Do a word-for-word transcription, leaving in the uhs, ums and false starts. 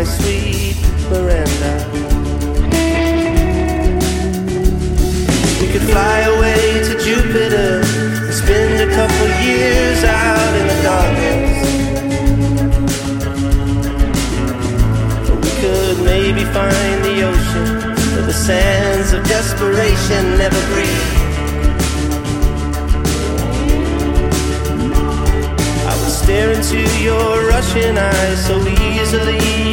my sweet Miranda. We could fly away to Jupiter and spend a couple years out in the darkness. Or we could maybe find the ocean where the sands of desperation never breathe. I would stare into your Russian eyes so easily